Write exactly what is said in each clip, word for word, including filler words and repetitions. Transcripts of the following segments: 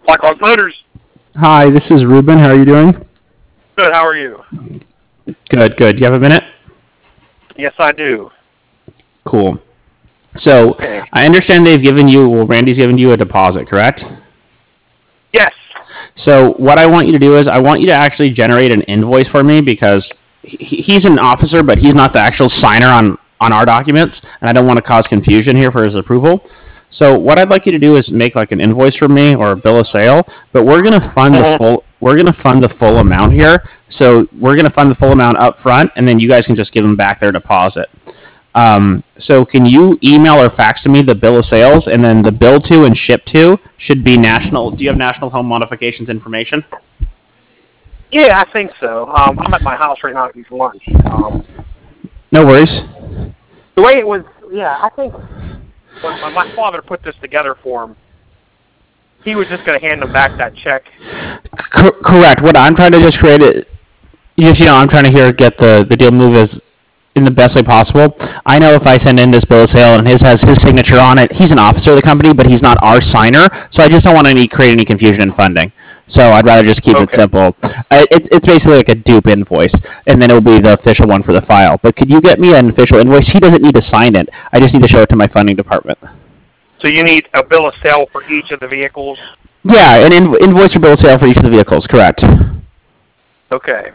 Blackhawk Motors. Hi, this is Ruben. How are you doing? Good, how are you? Good, good. Do you have a minute? Yes, I do. Cool. So, Okay. I understand they've given you, well, Randy's given you a deposit, correct? Yes. So, what I want you to do is, I want you to actually generate an invoice for me because he, he's an officer, but he's not the actual signer on, on our documents, and I don't want to cause confusion here for his approval. So, what I'd like you to do is make like an invoice for me or a bill of sale, but we're going to fund the full, we're going to fund the full amount here. So, we're going to fund the full amount up front, and then you guys can just give them back their deposit. Um, so can you email or fax to me the bill of sales, and then the bill to and ship to should be national. Do you have National Home Modifications information? Yeah, I think so. Um, I'm at my house right now eating lunch. Um, No worries. the way it was, yeah, I think when, when my father put this together for him, he was just going to hand him back that check. C- correct. What I'm trying to just create it, just, you know, I'm trying to here get the, the deal move as in the best way possible. I know if I send in this bill of sale and his has his signature on it, he's an officer of the company, but he's not our signer. So I just don't want to create any confusion in funding. So I'd rather just keep Okay. it simple. Uh, it's it's basically like a dupe invoice, and then it'll be the official one for the file. But could you get me an official invoice? He doesn't need to sign it. I just need to show it to my funding department. So you need a bill of sale for each of the vehicles? Yeah, an inv- invoice or bill of sale for each of the vehicles. Correct. Okay.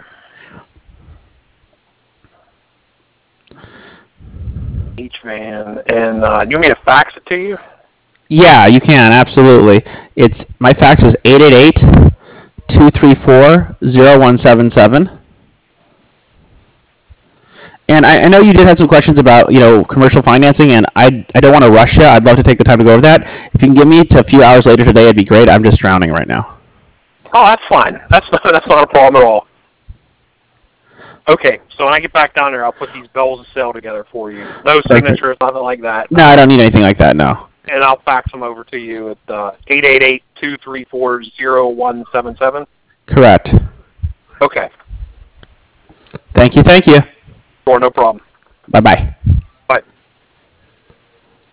Each van. And uh, you want me to fax it to you? Yeah, you can, absolutely. It's my fax is eight eight eight, two three four, zero one seven seven. And I, I know you did have some questions about, you know, commercial financing, and I, I don't want to rush you. I'd love to take the time to go over that. If you can give me to a few hours later today, it'd be great. I'm just drowning right now. Oh, that's fine. That's not, that's not a problem at all. Okay, so when I get back down there, I'll put these bills of sale together for you. No signatures, nothing like that. No, I don't need anything like that, no. And I'll fax them over to you at uh, eight eight eight, two three four, zero one seven seven. Correct. Okay. Thank you, thank you. Sure, no problem. Bye-bye.